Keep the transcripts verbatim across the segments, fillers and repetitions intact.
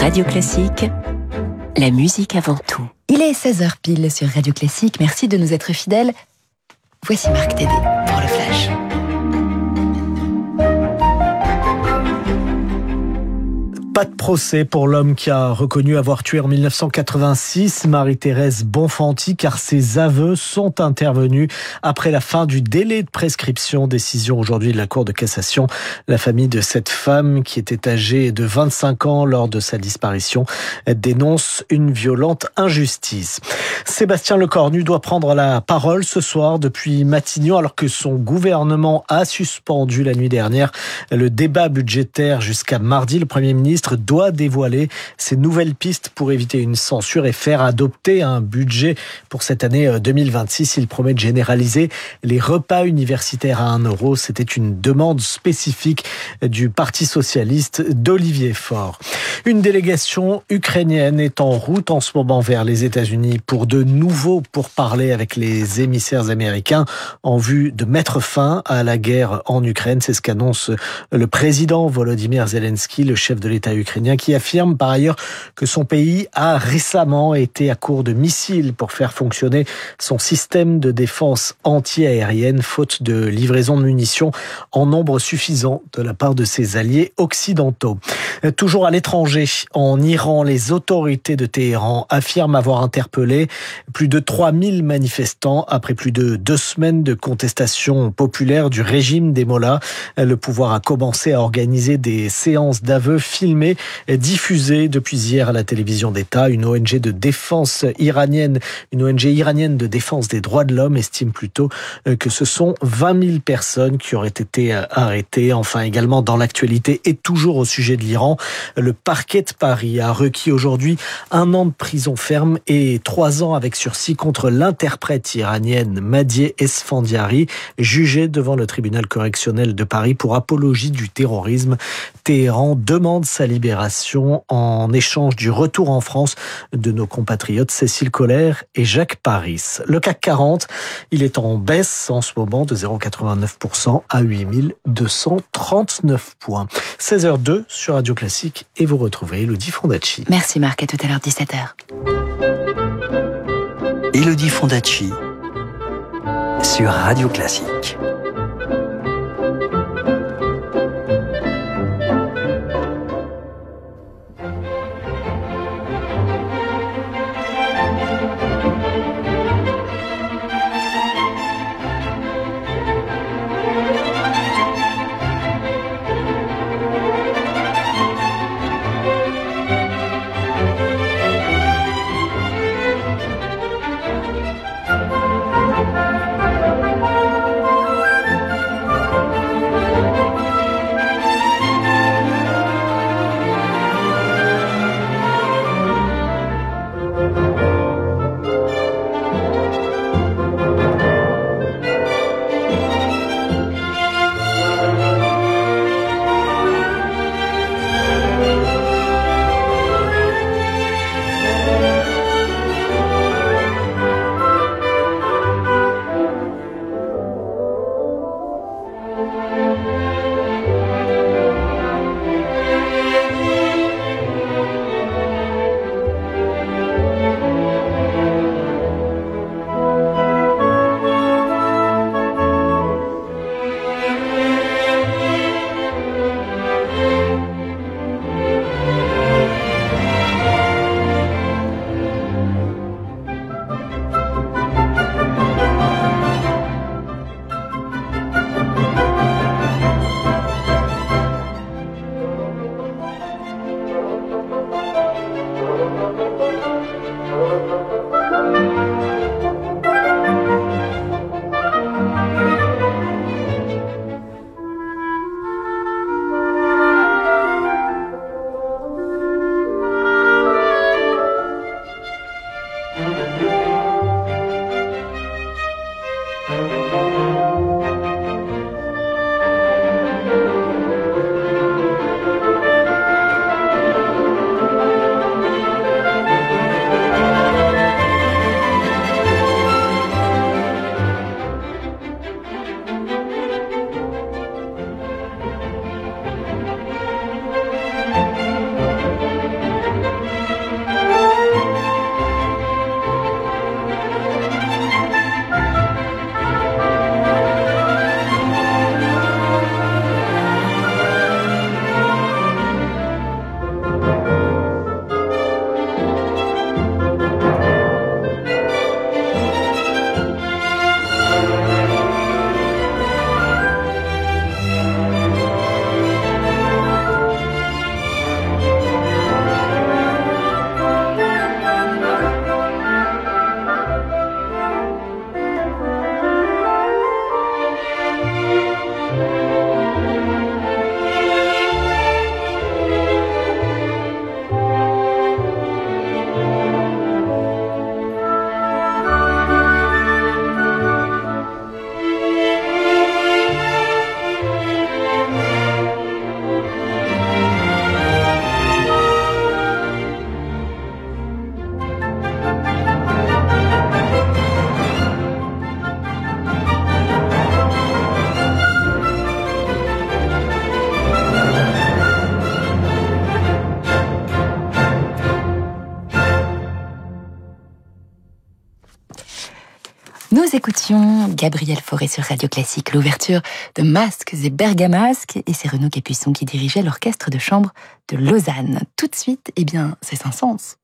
Radio Classique, la musique avant tout. Il est seize heures pile sur Radio Classique. Merci de nous être fidèles. Voici Marc Tédé pour le Flash. Pas de procès pour l'homme qui a reconnu avoir tué en mille neuf cent quatre-vingt-six Marie-Thérèse Bonfanti, car ses aveux sont intervenus après la fin du délai de prescription. Décision aujourd'hui de la Cour de cassation. La famille de cette femme, qui était âgée de vingt-cinq ans lors de sa disparition, dénonce une violente injustice. Sébastien Lecornu doit prendre la parole ce soir depuis Matignon, alors que son gouvernement a suspendu la nuit dernière le débat budgétaire jusqu'à mardi. Le Premier ministre doit dévoiler ses nouvelles pistes pour éviter une censure et faire adopter un budget pour cette année deux mille vingt-six. Il promet de généraliser les repas universitaires à un euro. C'était une demande spécifique du Parti socialiste d'Olivier Faure. Une délégation ukrainienne est en route en ce moment vers les États-Unis pour de nouveau pourparlers avec les émissaires américains en vue de mettre fin à la guerre en Ukraine. C'est ce qu'annonce le président Volodymyr Zelensky, le chef de l'État ukrainien, qui affirme par ailleurs que son pays a récemment été à court de missiles pour faire fonctionner son système de défense anti-aérienne, faute de livraison de munitions en nombre suffisant de la part de ses alliés occidentaux. Toujours à l'étranger, en Iran, les autorités de Téhéran affirment avoir interpellé plus de trois mille manifestants après plus de deux semaines de contestation populaire du régime des mollahs. Le pouvoir a commencé à organiser des séances d'aveux filmées, diffusées depuis hier à la télévision d'État. Une O N G de défense iranienne, une O N G iranienne de défense des droits de l'homme estime plutôt que ce sont vingt mille personnes qui auraient été arrêtées. Enfin, également dans l'actualité et toujours au sujet de l'Iran, le parquet de Paris a requis aujourd'hui un an de prison ferme et trois ans avec sursis contre l'interprète iranienne Madieh Esfandiari, jugée devant le tribunal correctionnel de Paris pour apologie du terrorisme. Téhéran demande sa libération en échange du retour en France de nos compatriotes Cécile Colère et Jacques Paris. Le C A C quarante, il est en baisse en ce moment de zéro virgule quatre-vingt-neuf pour cent à huit mille deux cent trente-neuf points. seize heures deux sur Radio Classique et vous retrouvez Élodie Fondacci. Merci Marc, à tout à l'heure, dix-sept heures. Élodie Fondacci sur Radio Classique. Nous écoutions Gabriel Fauré sur Radio Classique, l'ouverture de Masques et Bergamasques, et c'est Renaud Capuçon qui dirigeait l'orchestre de chambre de Lausanne. Tout de suite, eh bien, c'est Saint-Saëns.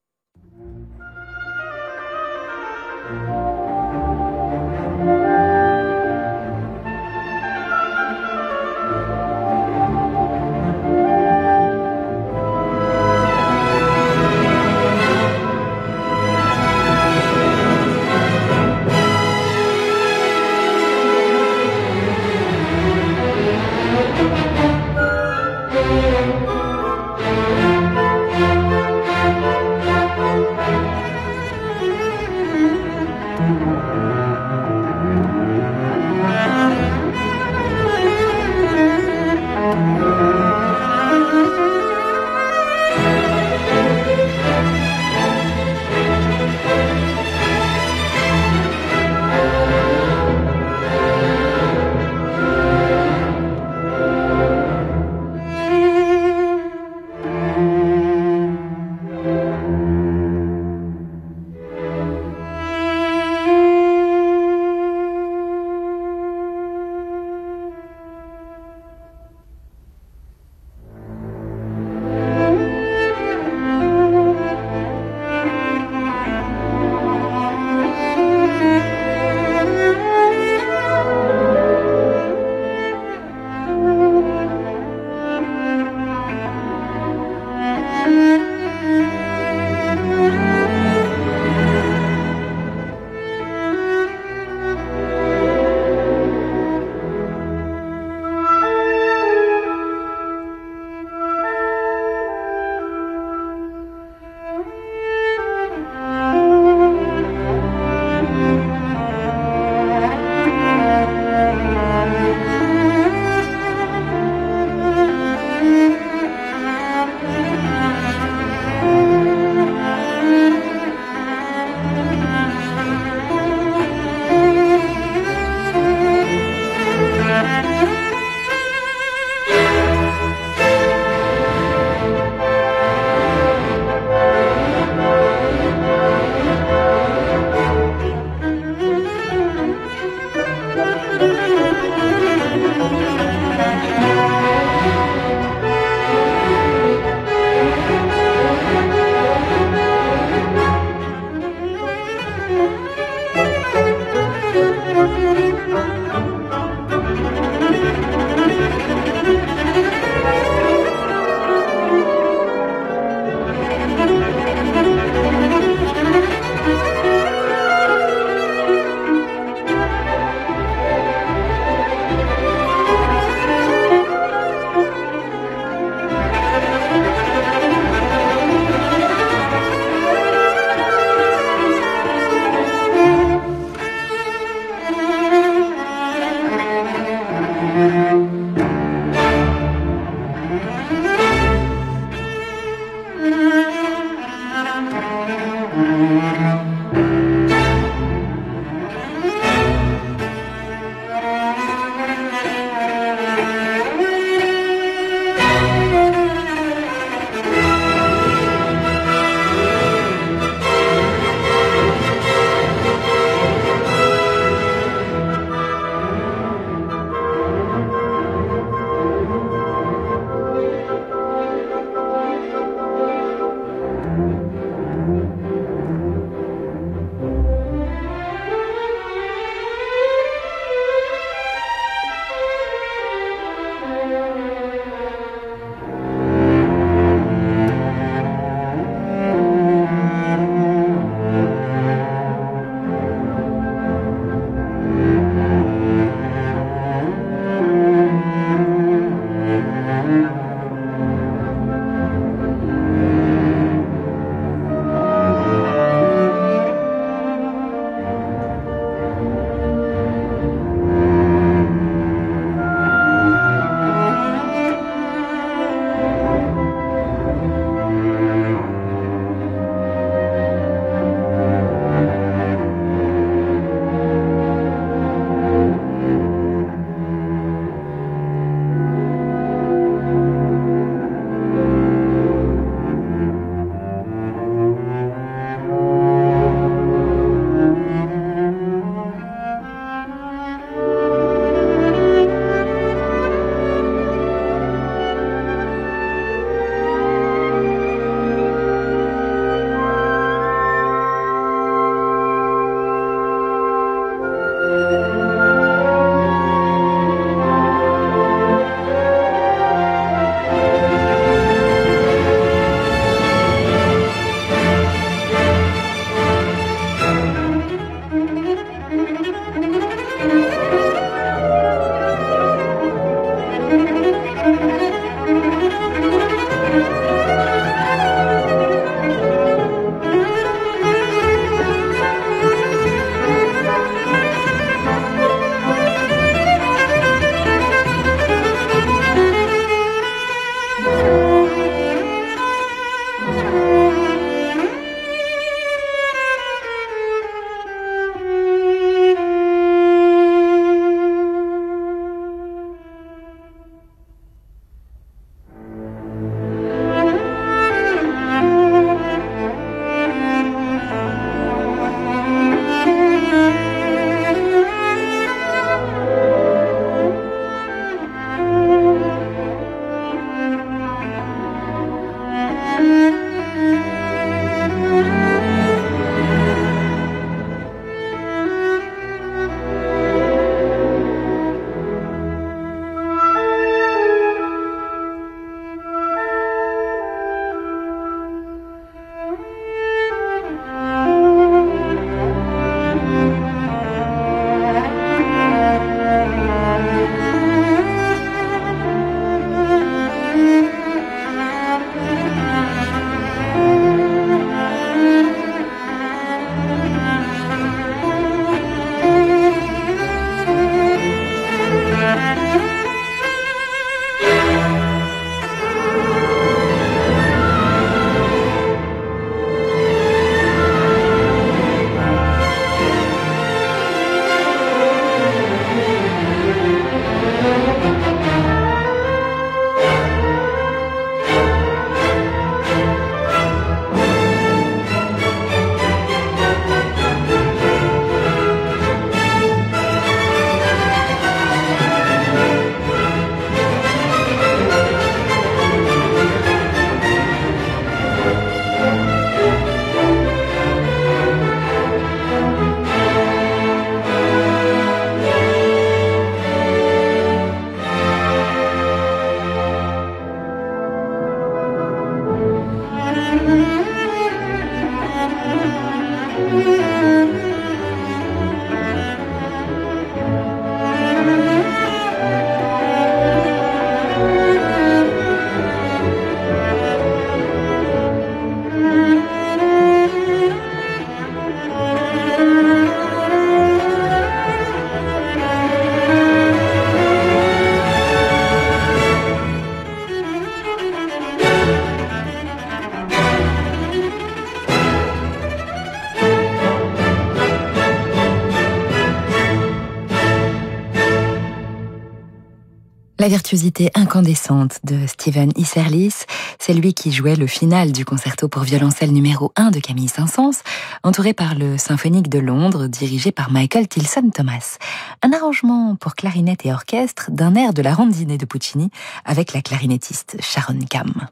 la virtuosité incandescente de Stephen Isserlis. C'est lui qui jouait le final du concerto pour violoncelle numéro un de Camille Saint-Saëns, entouré par le Symphonique de Londres, dirigé par Michael Tilson Thomas. Un arrangement pour clarinette et orchestre d'un air de la Rondine de Puccini avec la clarinettiste Sharon Kamm.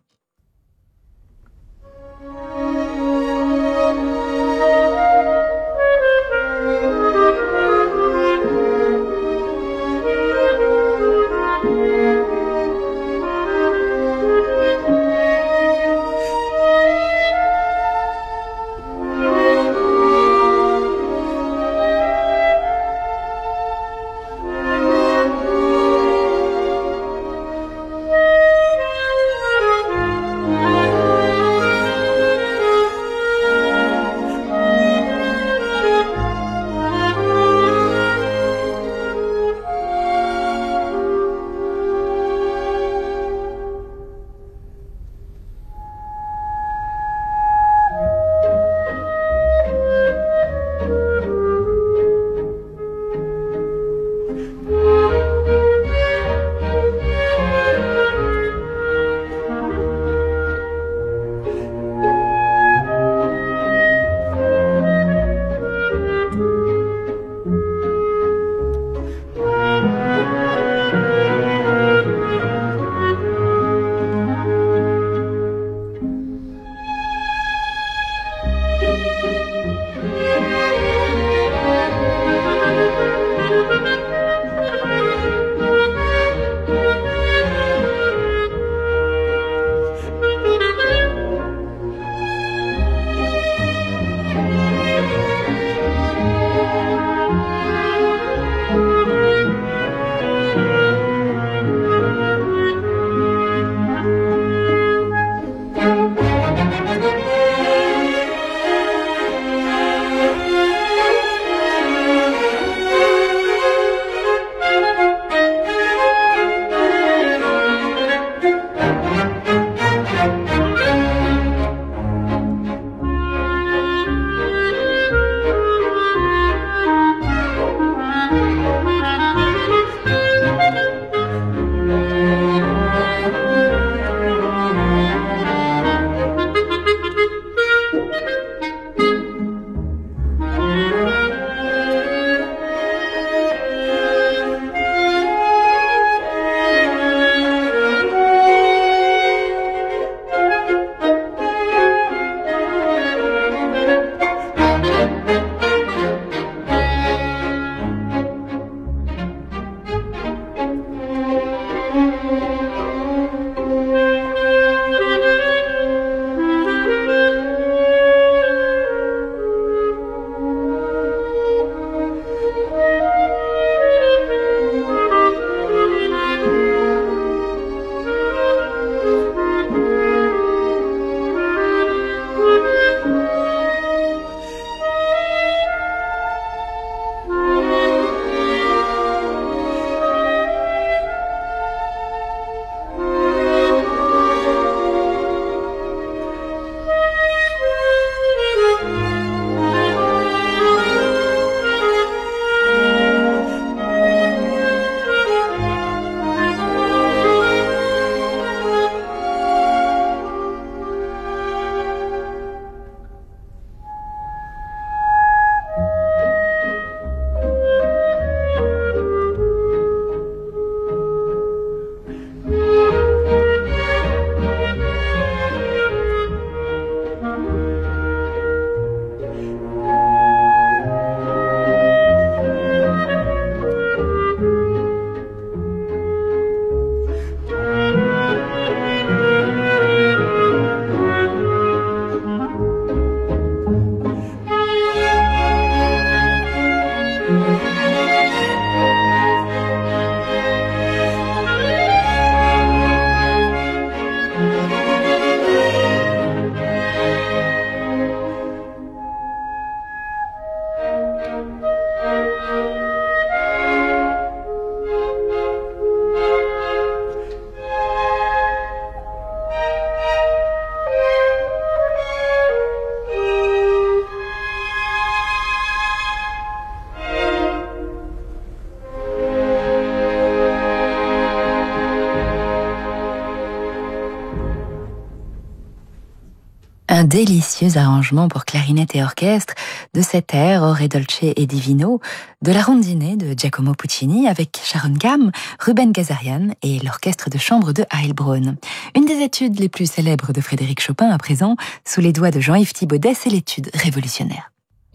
délicieux arrangement pour clarinette et orchestre de cet air Ore Dolce e Divino de la Rondine de Giacomo Puccini avec Sharon Gam, Ruben Gazarian et l'orchestre de chambre de Heilbronn. Une des études les plus célèbres de Frédéric Chopin à présent, sous les doigts de Jean-Yves Thibaudet, c'est l'étude révolutionnaire.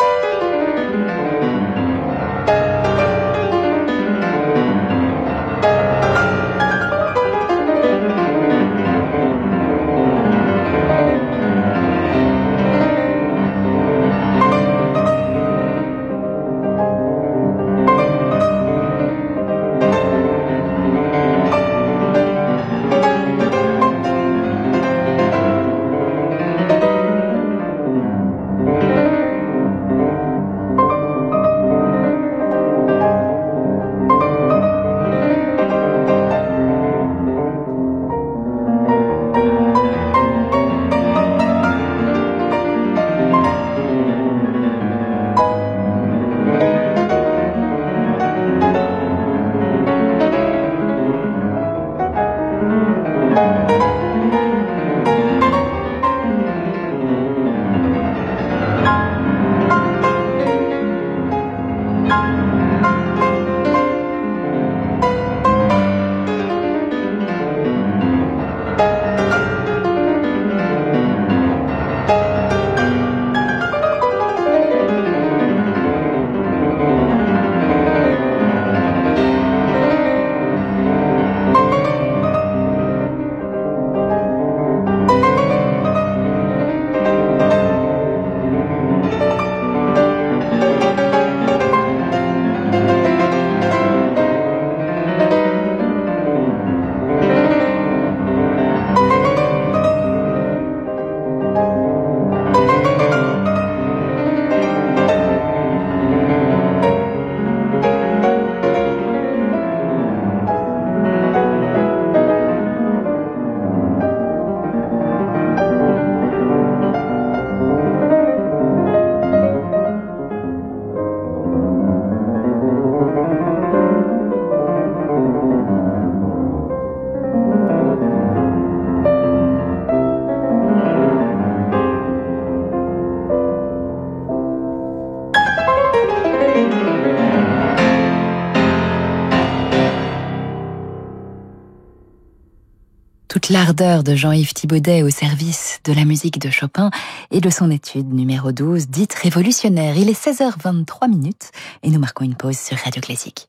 Toute l'ardeur de Jean-Yves Thibaudet au service de la musique de Chopin et de son étude numéro douze, dite révolutionnaire. Il est seize heures vingt-trois minutes et nous marquons une pause sur Radio Classique.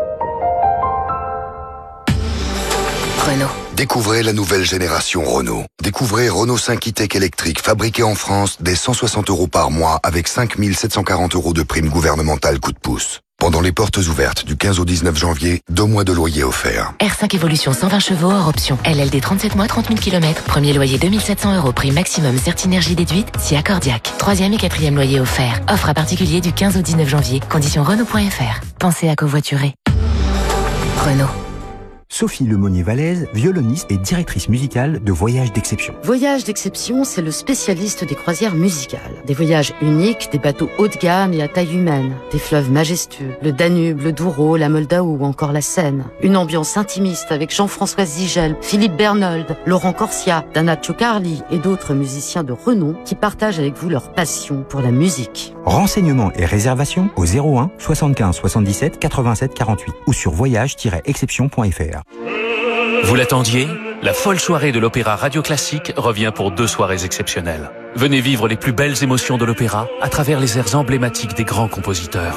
Renault. Découvrez la nouvelle génération Renault. Découvrez Renault cinq e-Tech électrique fabriqué en France dès cent soixante euros par mois avec cinq mille sept cent quarante euros de prime gouvernementale coup de pouce. Pendant les portes ouvertes du quinze au dix-neuf janvier, deux mois de loyer offerts. R cinq Evolution cent vingt chevaux hors option. L L D trente-sept mois, trente mille kilomètres. Premier loyer deux mille sept cents euros. Prix maximum Certinergie déduite si accordiaque. Troisième et quatrième loyer offert. Offre à particulier du quinze au dix-neuf janvier. Conditions Renault point F R. Pensez à covoiturer. Renault. Sophie Lemonnier-Vallès, violoniste et directrice musicale de Voyages d'Exception. Voyages d'Exception, c'est le spécialiste des croisières musicales. Des voyages uniques, des bateaux haut de gamme et à taille humaine, des fleuves majestueux, le Danube, le Douro, la Moldau ou encore la Seine. Une ambiance intimiste avec Jean-François Zigel, Philippe Bernold, Laurent Corsia, Dana Ciocarli et d'autres musiciens de renom qui partagent avec vous leur passion pour la musique. Renseignements et réservations au zéro un soixante-quinze soixante-dix-sept quatre-vingt-sept quarante-huit ou sur voyage tiret exception point F R. Vous l'attendiez ? La folle soirée de l'Opéra Radio Classique revient pour deux soirées exceptionnelles. Venez vivre les plus belles émotions de l'opéra à travers les airs emblématiques des grands compositeurs.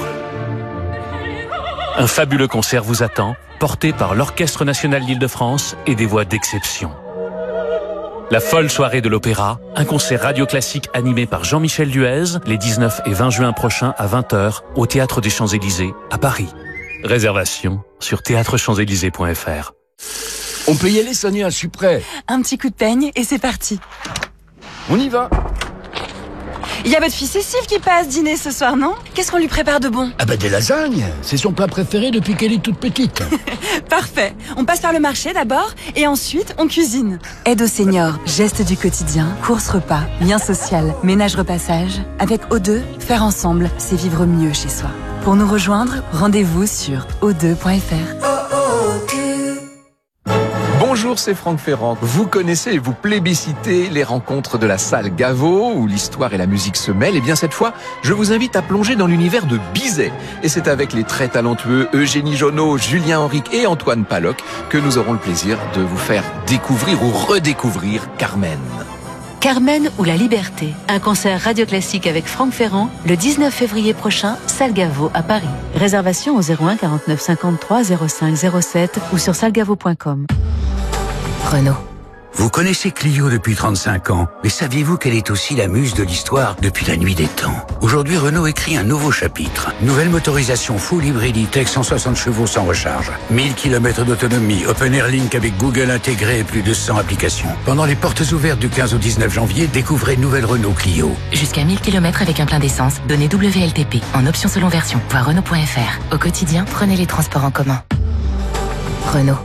Un fabuleux concert vous attend, porté par l'Orchestre National d'Île-de-France et des voix d'exception. La folle soirée de l'opéra, un concert radio classique animé par Jean-Michel Duez, les dix-neuf et vingt juin prochains à vingt heures au Théâtre des Champs-Élysées à Paris. Réservation sur théâtre champs élysées point F R. On peut y aller, Sonia, je suis prêt. Un petit coup de peigne et c'est parti. On y va. Il y a votre fille Cécile qui passe dîner ce soir, non? Qu'est-ce qu'on lui prépare de bon? Ah bah des lasagnes. C'est son plat préféré depuis qu'elle est toute petite. Parfait. On passe par le marché d'abord et ensuite on cuisine. Aide aux seniors, gestes du quotidien, courses repas, lien social, ménage repassage. Avec O deux, faire ensemble, c'est vivre mieux chez soi. Pour nous rejoindre, rendez-vous sur o deux point F R. Bonjour Bonjour, c'est Franck Ferrand. Vous connaissez et vous plébiscitez les rencontres de la salle Gaveau, où l'histoire et la musique se mêlent. Et bien cette fois, je vous invite à plonger dans l'univers de Bizet. Et c'est avec les très talentueux Eugénie Jonot, Julien Henrique et Antoine Paloc que nous aurons le plaisir de vous faire découvrir ou redécouvrir Carmen. Carmen ou la Liberté, un concert radio classique avec Franck Ferrand le dix-neuf février prochain, salle Gaveau à Paris. Réservation au zéro un quarante-neuf cinquante-trois zéro cinq zéro sept ou sur salgavo point com. Renault. Vous connaissez Clio depuis trente-cinq ans, mais saviez-vous qu'elle est aussi la muse de l'histoire depuis la nuit des temps? Aujourd'hui, Renault écrit un nouveau chapitre. Nouvelle motorisation full hybride E-Tech cent soixante chevaux sans recharge. mille kilomètres d'autonomie, Open Air Link avec Google intégré et plus de cent applications. Pendant les portes ouvertes du quinze au dix-neuf janvier, découvrez nouvelle Renault Clio. Jusqu'à mille kilomètres avec un plein d'essence. Donnez W L T P en option selon version. Voir Renault point F R. Au quotidien, prenez les transports en commun. Renault.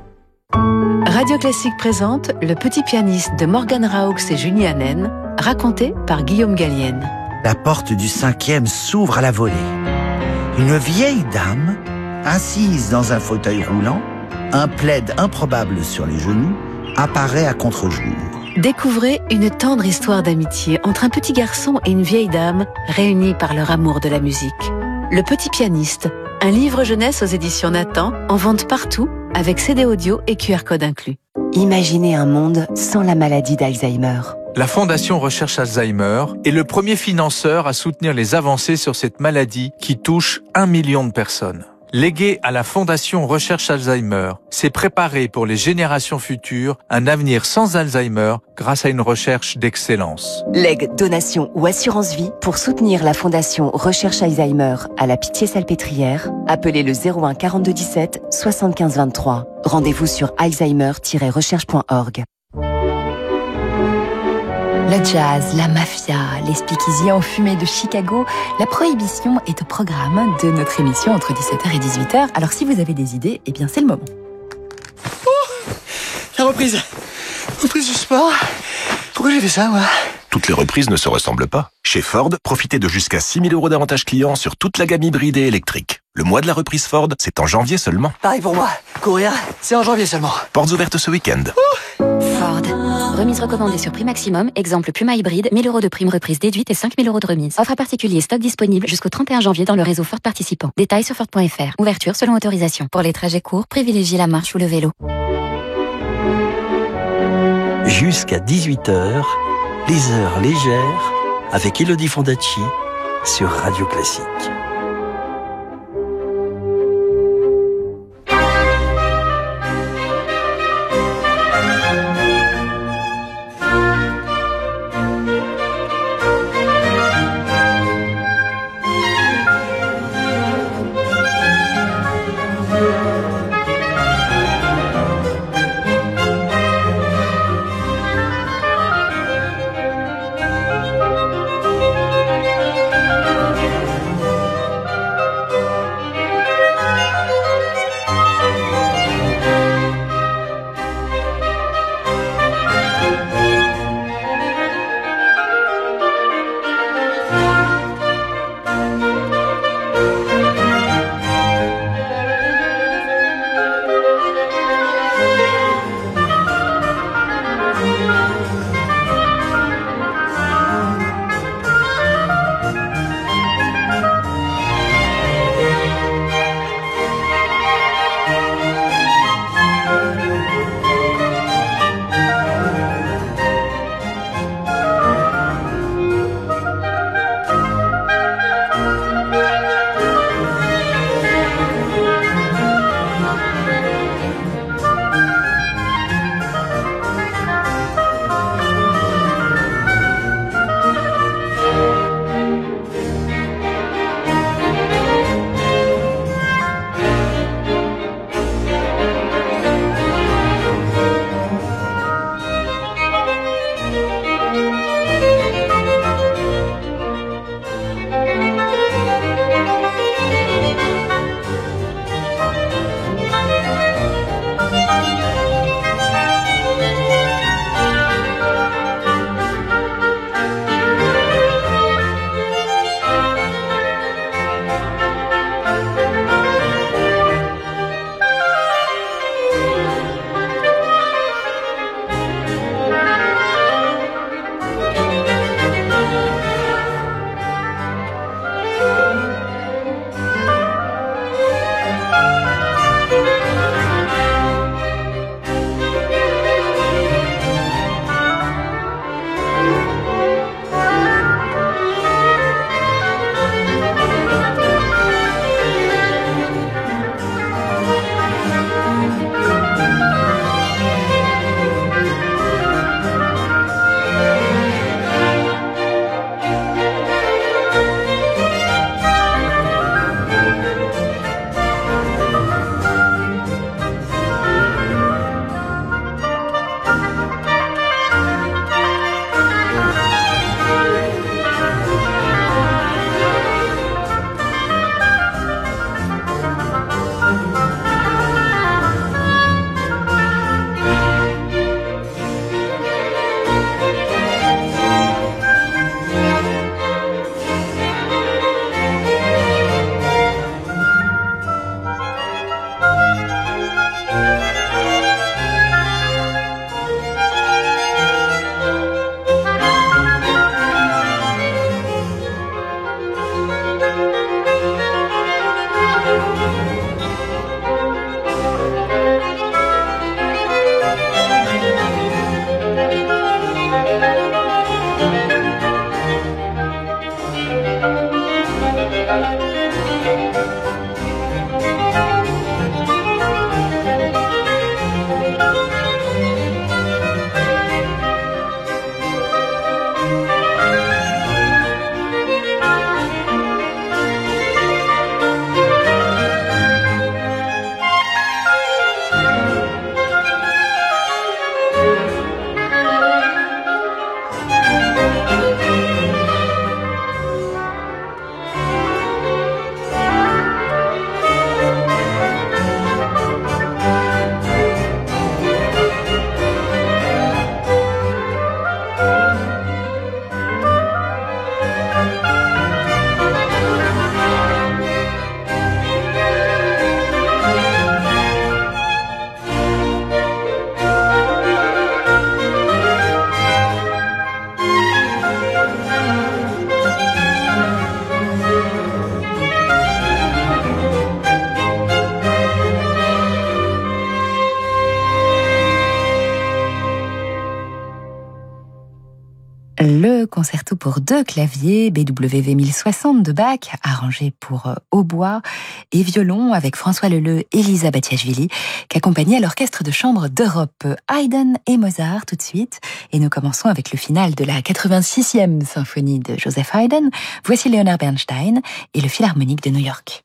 Radio Classique présente Le Petit Pianiste de Morgan Raux et Julie Hanen, raconté par Guillaume Gallienne. La porte du cinquième s'ouvre à la volée. Une vieille dame, assise dans un fauteuil roulant, un plaid improbable sur les genoux, apparaît à contre-jour. Découvrez une tendre histoire d'amitié entre un petit garçon et une vieille dame réunis par leur amour de la musique. Le Petit Pianiste, un livre jeunesse aux éditions Nathan, en vente partout, avec C D audio et Q R code inclus. Imaginez un monde sans la maladie d'Alzheimer. La Fondation Recherche Alzheimer est le premier financeur à soutenir les avancées sur cette maladie qui touche un million de personnes. Léguer à la Fondation Recherche Alzheimer, c'est préparer pour les générations futures un avenir sans Alzheimer grâce à une recherche d'excellence. Legs, donation ou assurance vie pour soutenir la Fondation Recherche Alzheimer à la Pitié-Salpêtrière, appelez le zéro un quarante-deux dix-sept soixante-quinze vingt-trois. Rendez-vous sur alzheimer tiret recherche point org. Le jazz, la mafia, les speakeasy enfumés de Chicago, la prohibition est au programme de notre émission entre dix-sept heures et dix-huit heures. Alors si vous avez des idées, eh bien c'est le moment. Oh, la reprise. Reprise du sport. Pourquoi j'ai fait ça, moi? Toutes les reprises ne se ressemblent pas. Chez Ford, profitez de jusqu'à six mille euros d'avantages clients sur toute la gamme hybride et électrique. Le mois de la reprise Ford, c'est en janvier seulement. Pareil pour moi. Courir, c'est en janvier seulement. Portes ouvertes ce week-end. Oh. Ford. Remise recommandée sur prix maximum. Exemple Puma hybride, mille euros de prime reprise déduite et cinq mille euros de remise. Offre à particulier, stock disponible jusqu'au trente et un janvier dans le réseau Ford participant. Détails sur Ford point F R. Ouverture selon autorisation. Pour les trajets courts, privilégiez la marche ou le vélo. Jusqu'à dix-huit heures, les heures légères avec Elodie Fondacci sur Radio Classique. Le concerto pour deux claviers, B W V mille soixante de Bach, arrangé pour hautbois et violon avec François Leleu et Lisa Batiashvili, qu'accompagnait l'orchestre de chambre d'Europe. Haydn et Mozart tout de suite. Et nous commençons avec le final de la quatre-vingt-sixième symphonie de Joseph Haydn. Voici Leonard Bernstein et le Philharmonique de New York.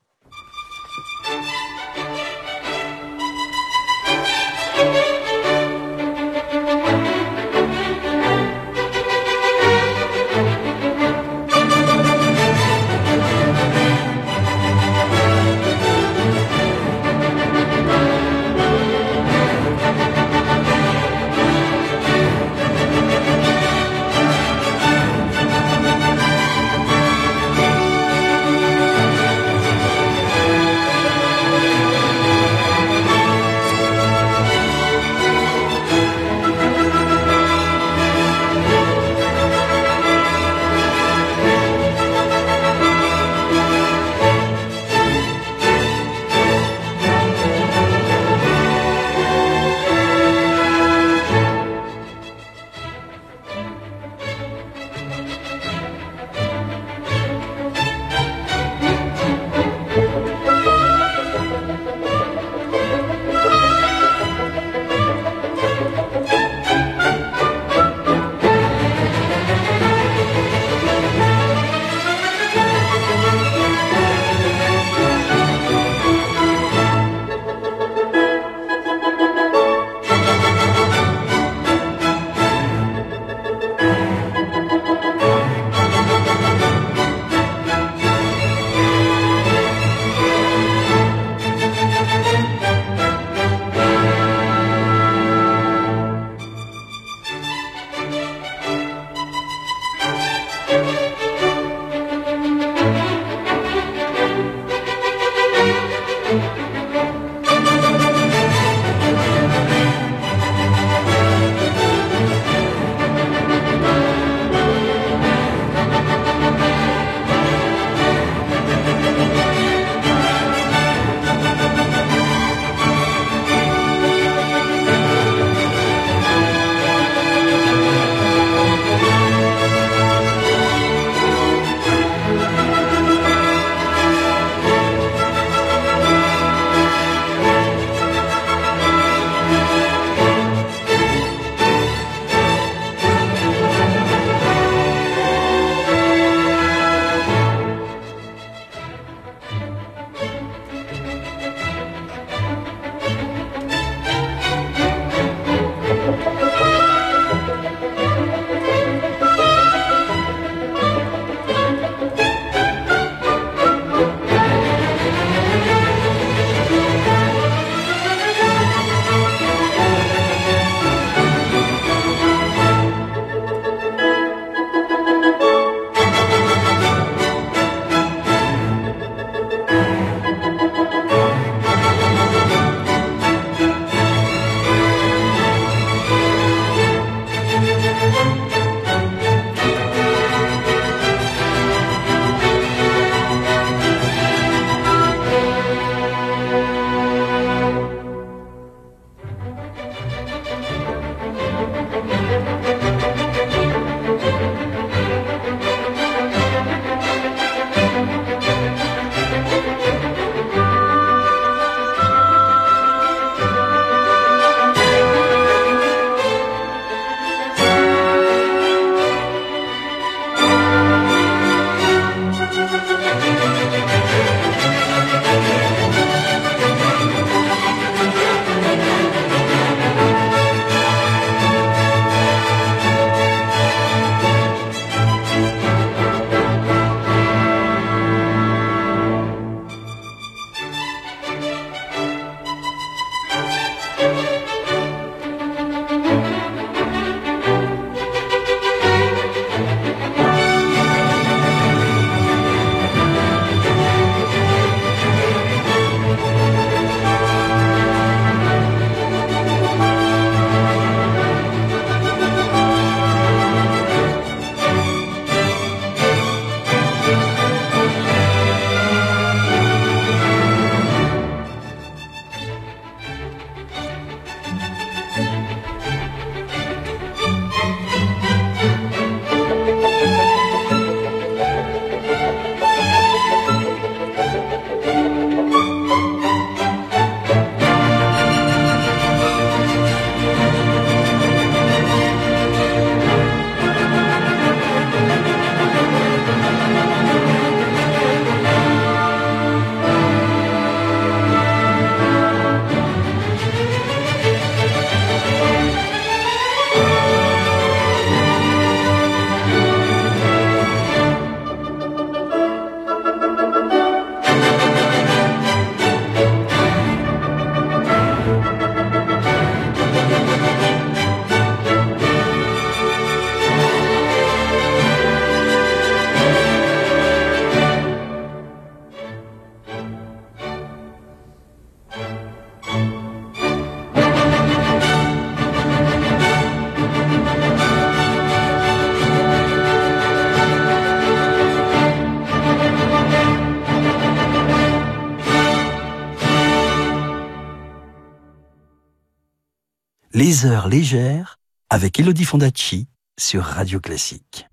Les heures légères avec Elodie Fondacci sur Radio Classique.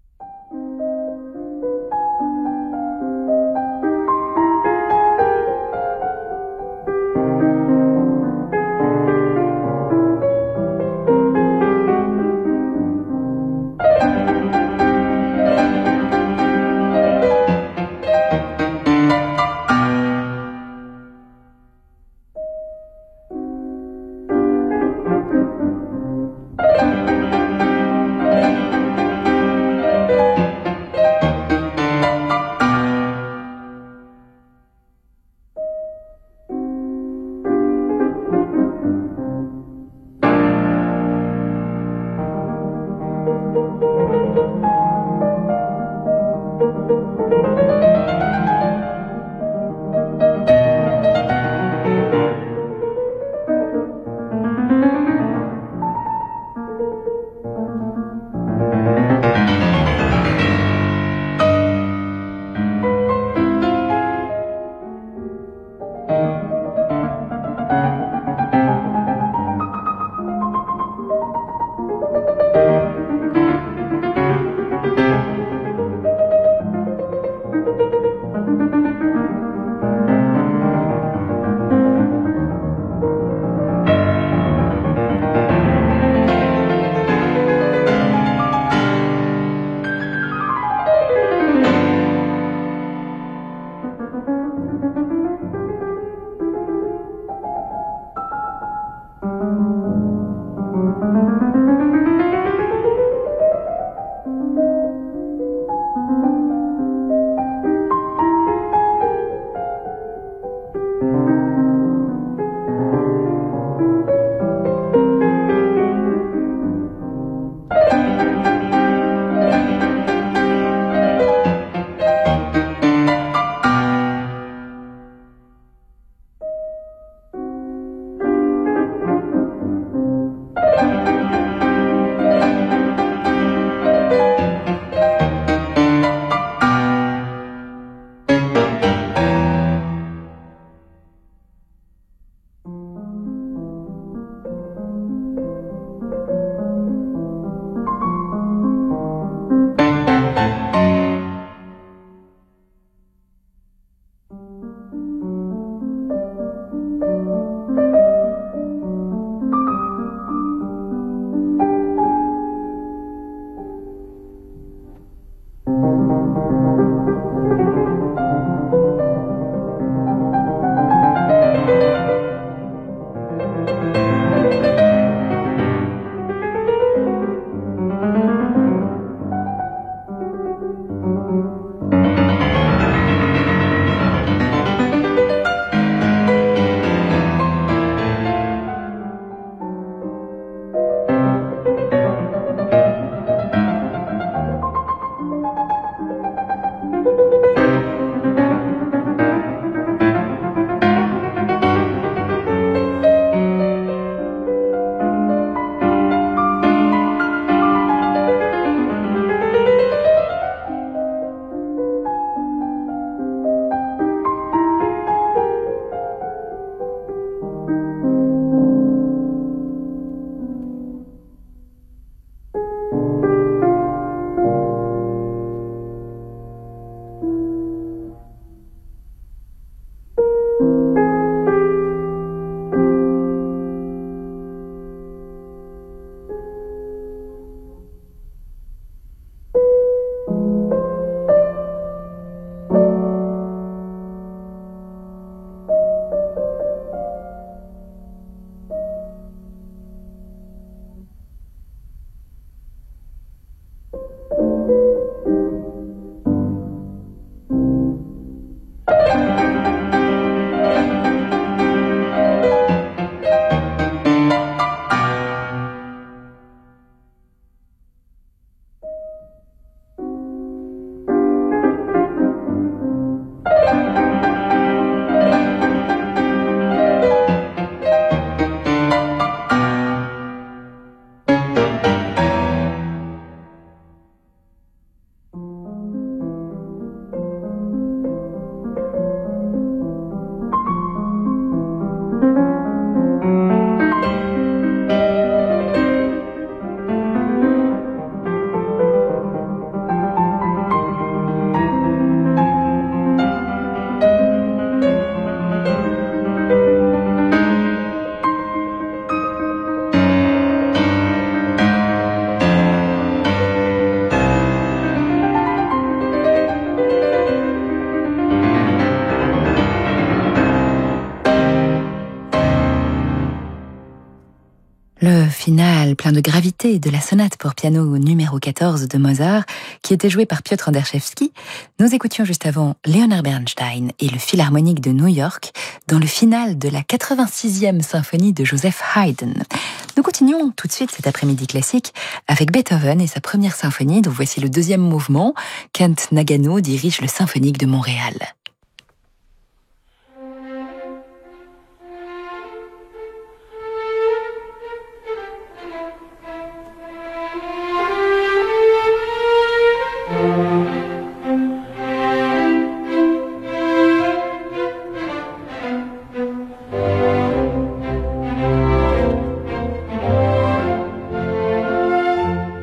Le final plein de gravité de la sonate pour piano numéro quatorze de Mozart, qui était joué par Piotr Anderszewski. Nous écoutions juste avant Leonard Bernstein et le Philharmonique de New York dans le final de la quatre-vingt-sixième symphonie de Joseph Haydn. Nous continuons tout de suite cet après-midi classique avec Beethoven et sa première symphonie, dont voici le deuxième mouvement. Kent Nagano dirige le Symphonique de Montréal.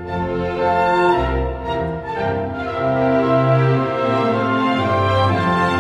Thank you.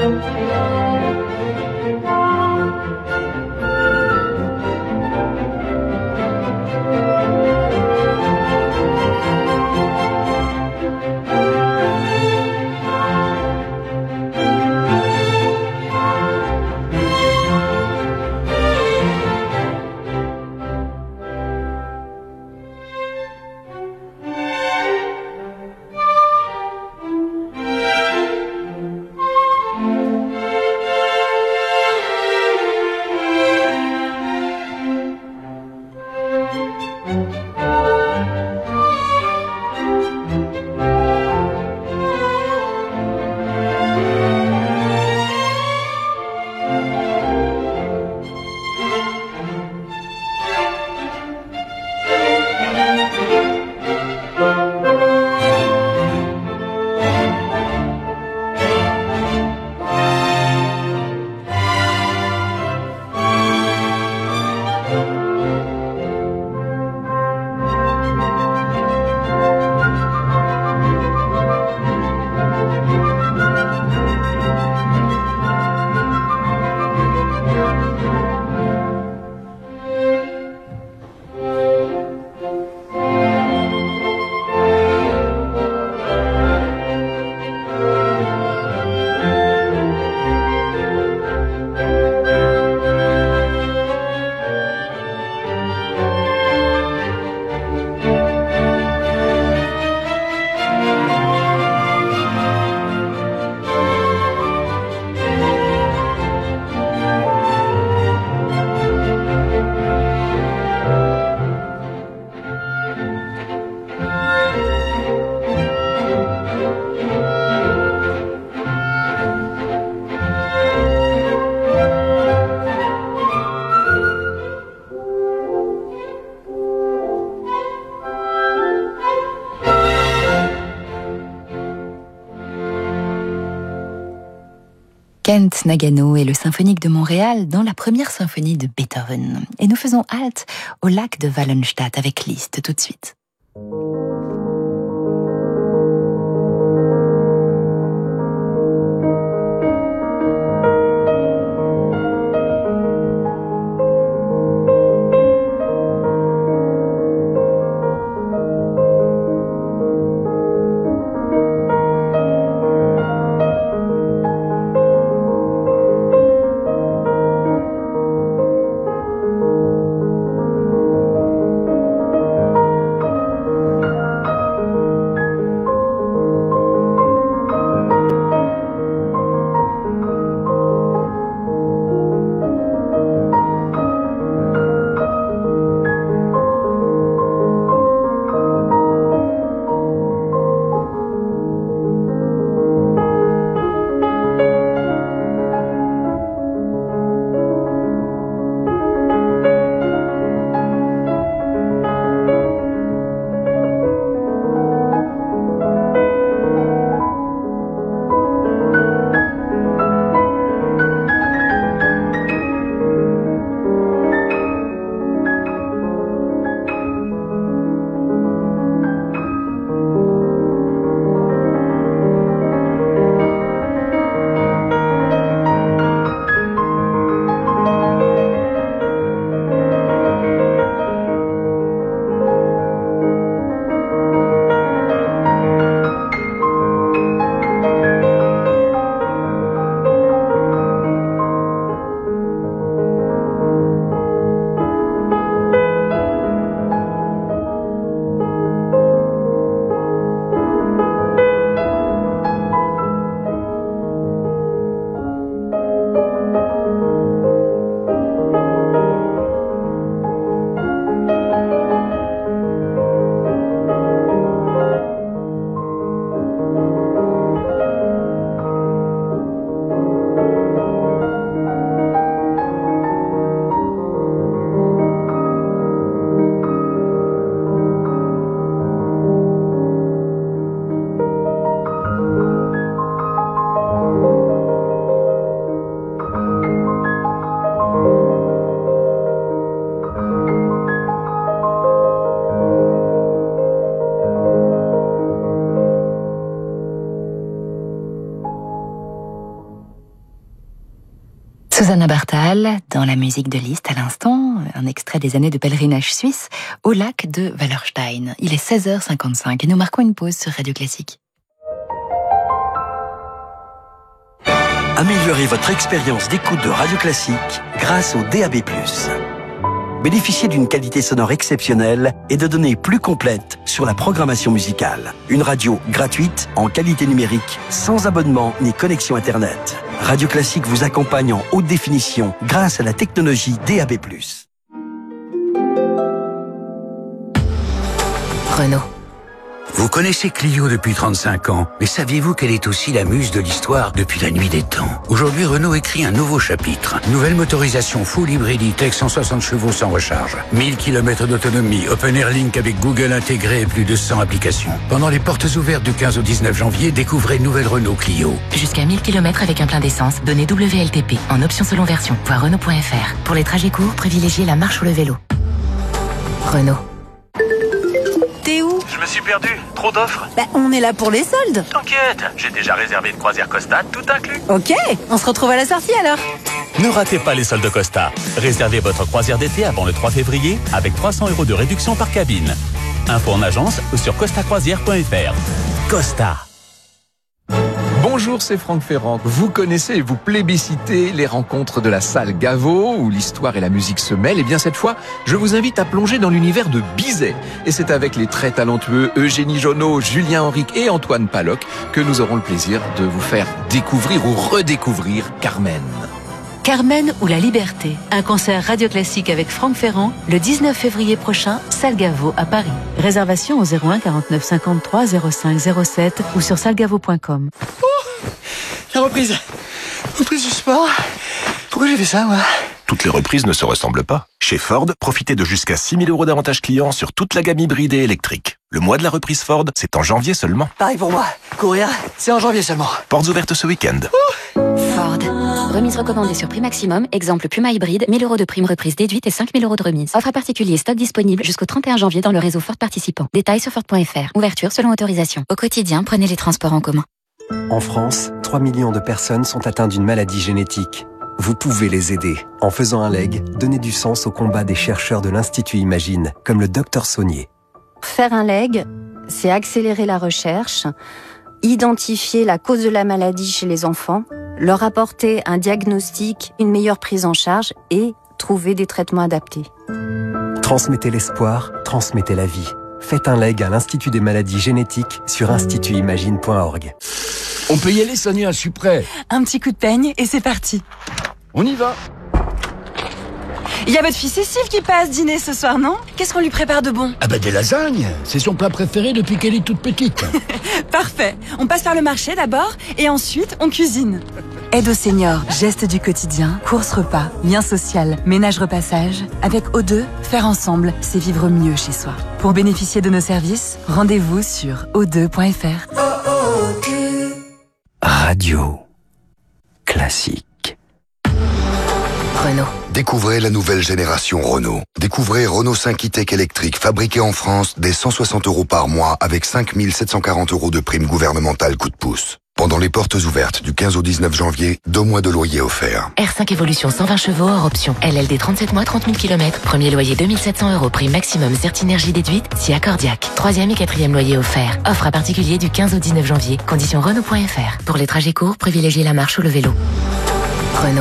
Kent Nagano et le Symphonique de Montréal dans la première symphonie de Beethoven. Et nous faisons halte au lac de Wallenstadt avec Liszt tout de suite. Susanna Bartal, dans la musique de Liszt à l'instant, un extrait des années de pèlerinage suisse au lac de Wallerstein. Il est seize heures cinquante-cinq et nous marquons une pause sur Radio Classique. Améliorez votre expérience d'écoute de Radio Classique grâce au D A B plus. Bénéficiez d'une qualité sonore exceptionnelle et de données plus complètes sur la programmation musicale. Une radio gratuite, en qualité numérique, sans abonnement ni connexion Internet. Radio Classique vous accompagne en haute définition grâce à la technologie D A B plus. Renault. Vous connaissez Clio depuis trente-cinq ans, mais saviez-vous qu'elle est aussi la muse de l'histoire depuis la nuit des temps? Aujourd'hui, Renault écrit un nouveau chapitre. Nouvelle motorisation full hybride E-Tech cent soixante chevaux sans recharge. mille kilomètres d'autonomie, Open Air Link avec Google intégré et plus de cent applications. Pendant les portes ouvertes du quinze au dix-neuf janvier, découvrez nouvelle Renault Clio. Jusqu'à mille kilomètres avec un plein d'essence, donnez W L T P en option selon version. Voir Renault point F R. Pour les trajets courts, privilégiez la marche ou le vélo. Renault. T'es où? Je me suis perdu, trop d'offres. Bah, on est là pour les soldes. T'inquiète, j'ai déjà réservé une croisière Costa, tout inclus. Ok, on se retrouve à la sortie alors. Ne ratez pas les soldes Costa. Réservez votre croisière d'été avant le trois février avec trois cents euros de réduction par cabine. Info en agence ou sur costa croisière point F R. Costa. Bonjour, c'est Franck Ferrand. Vous connaissez et vous plébiscitez les rencontres de la salle Gaveau, où l'histoire et la musique se mêlent. Et bien cette fois, je vous invite à plonger dans l'univers de Bizet. Et c'est avec les très talentueux Eugénie Jonot, Julien Henrique et Antoine Paloc que nous aurons le plaisir de vous faire découvrir ou redécouvrir Carmen. Carmen ou la liberté, un concert radio classique avec Franck Ferrand le dix-neuf février prochain, salle Gaveau à Paris. Réservation au zéro un quarante-neuf cinquante-trois zéro cinq zéro sept ou sur salgavo point com. Oh, la reprise. Reprise du sport. Pourquoi j'ai fait ça, moi? Toutes les reprises ne se ressemblent pas. Chez Ford, profitez de jusqu'à six mille euros d'avantages clients sur toute la gamme hybride et électrique. Le mois de la reprise Ford, c'est en janvier seulement. Pareil pour moi. Courir, c'est en janvier seulement. Portes ouvertes ce week-end. Ford. Remise recommandée sur prix maximum. Exemple Puma hybride, mille euros de prime reprise déduite et cinq mille euros de remise. Offre à particulier, stock disponible jusqu'au trente et un janvier dans le réseau Ford participant. Détails sur Ford point F R. Ouverture selon autorisation. Au quotidien, prenez les transports en commun. En France, trois millions de personnes sont atteintes d'une maladie génétique. Vous pouvez les aider. En faisant un leg, donnez du sens au combat des chercheurs de l'Institut Imagine, comme le docteur Saunier. Faire un leg, c'est accélérer la recherche, identifier la cause de la maladie chez les enfants, leur apporter un diagnostic, une meilleure prise en charge et trouver des traitements adaptés. Transmettez l'espoir, transmettez la vie. Faites un leg à l'Institut des maladies génétiques sur institut imagine point org. On peut y aller, Sonia, je suis prêt. Un petit coup de peigne et c'est parti. On y va. Il y a votre fille Cécile qui passe dîner ce soir, non? Qu'est-ce qu'on lui prépare de bon? Ah bah des lasagnes. C'est son plat préféré depuis qu'elle est toute petite. Parfait. On passe par le marché d'abord et ensuite on cuisine. Aide aux seniors, gestes du quotidien, courses repas, lien social, ménage repassage. Avec O deux, faire ensemble, c'est vivre mieux chez soi. Pour bénéficier de nos services, rendez-vous sur o deux point F R. Radio Classique. Renault. Découvrez la nouvelle génération Renault. Découvrez Renault cinq e-Tech électrique fabriqué en France dès cent soixante euros par mois avec cinq mille sept cent quarante euros de prime gouvernementale coup de pouce. Pendant les portes ouvertes du quinze au dix-neuf janvier, deux mois de loyer offerts. R cinq Evolution cent vingt chevaux hors option. L L D trente-sept mois, trente mille kilomètres. Premier loyer deux mille sept cents euros. Prime maximum Certinergie déduite si accordiaque. Troisième et quatrième loyer offert. Offre à particulier du quinze au dix-neuf janvier. Conditions Renault point F R. Pour les trajets courts, privilégiez la marche ou le vélo. Renault.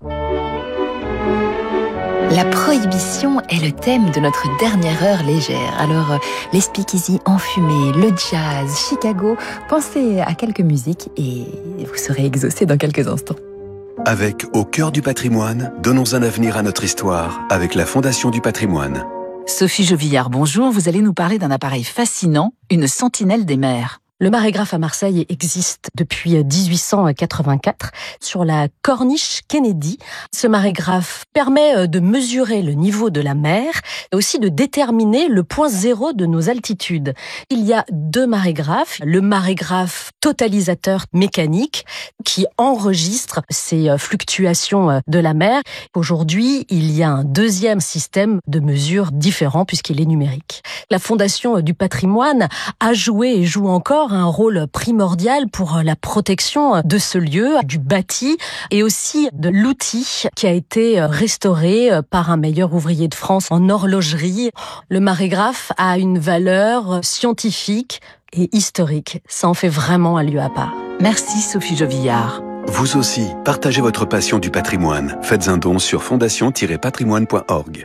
La prohibition est le thème de notre dernière heure légère. Alors, euh, les speakeasy enfumés, le jazz, Chicago, pensez à quelques musiques et vous serez exaucé dans quelques instants. Avec Au cœur du patrimoine, donnons un avenir à notre histoire avec la Fondation du patrimoine. Sophie Jovillard, bonjour. Vous allez nous parler d'un appareil fascinant, une sentinelle des mers. Le marégraphe à Marseille existe depuis dix-huit cent quatre-vingt-quatre sur la corniche Kennedy. Ce marégraphe permet de mesurer le niveau de la mer et aussi de déterminer le point zéro de nos altitudes. Il y a deux marégraphes. Le marégraphe totalisateur mécanique qui enregistre ces fluctuations de la mer. Aujourd'hui, il y a un deuxième système de mesure différent puisqu'il est numérique. La Fondation du patrimoine a joué et joue encore conservateurs a un rôle primordial pour la protection de ce lieu, du bâti et aussi de l'outil qui a été restauré par un meilleur ouvrier de France en horlogerie. Le marégraphe a une valeur scientifique et historique. Ça en fait vraiment un lieu à part. Merci Sophie Jovillard. Vous aussi, partagez votre passion du patrimoine. Faites un don sur fondation tiret patrimoine point org.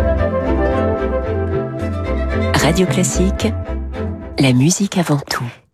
Radio Classique, la musique avant tout.